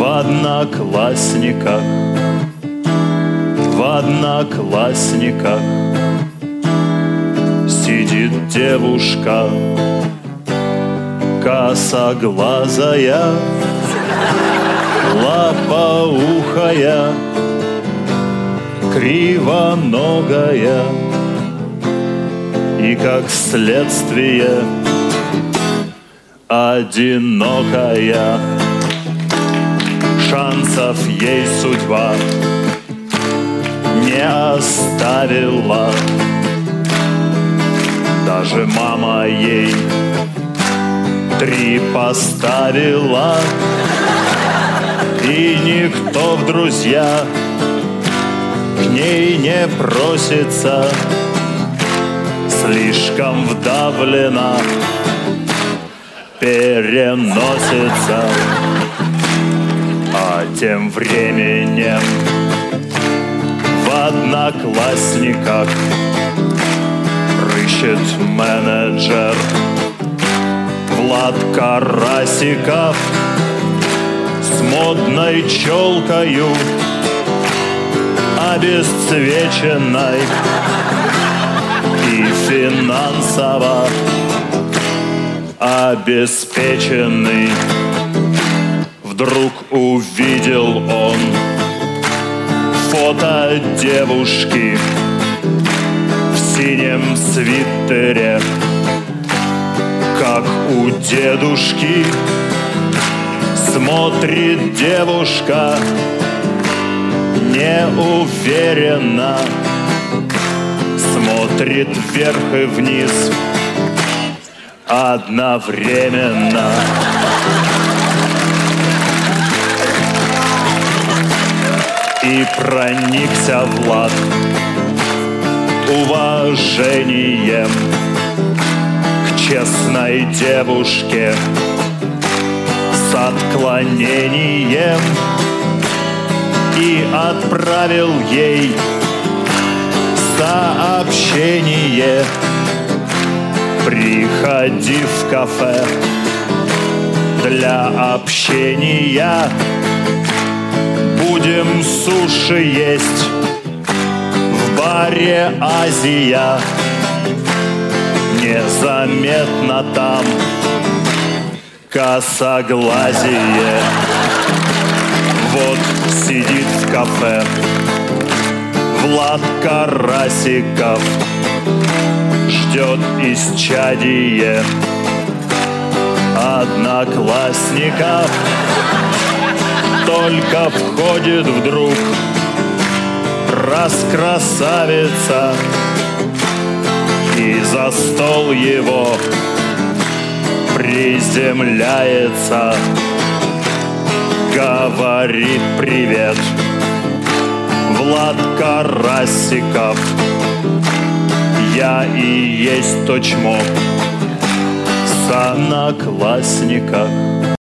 одноклассниках, в одноклассниках сидит девушка косоглазая, лопоухая, кривоногая и, как следствие, одинокая. Шансов ей судьба не оставила, даже мама ей 3 поставила, и никто в друзья к ней не просится, слишком вдавлена, переносится. А тем временем в одноклассниках рыщет менеджер Влад Карасиков с модной челкою, обесцвеченной и финансово обеспеченный. Вдруг увидел он фото девушки в синем свитере, как у дедушки. Смотрит девушка неуверенно, смотрит вверх и вниз одновременно. И проникся Влад уважением к честной девушке с отклонением и отправил ей сообщение: приходи в кафе для общения, будем суши есть в баре «Азия». Незаметно там косоглазие. Вот сидит в кафе Влад Карасиков, ждет исчадие одноклассников. Только входит вдруг раскрасавица, и за стол его приземляется, говорит: привет, Влад Карасиков, я и есть то чмо с одноклассников.